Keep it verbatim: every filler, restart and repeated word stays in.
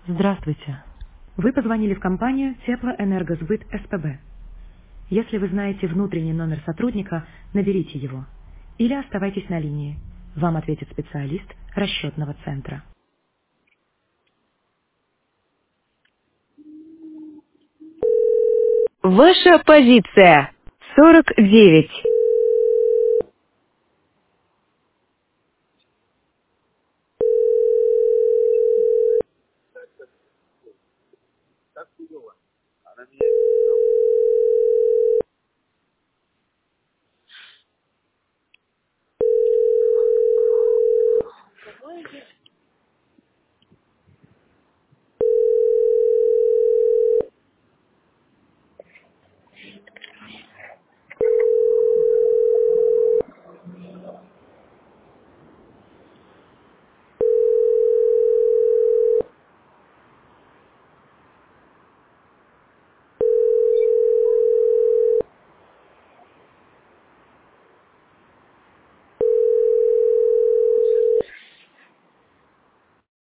Здравствуйте. Вы позвонили в компанию Теплоэнергосбыт СПБ. Если вы знаете внутренний номер сотрудника, наберите его. Или оставайтесь на линии. Вам ответит специалист расчетного центра. Ваша позиция сорок девять.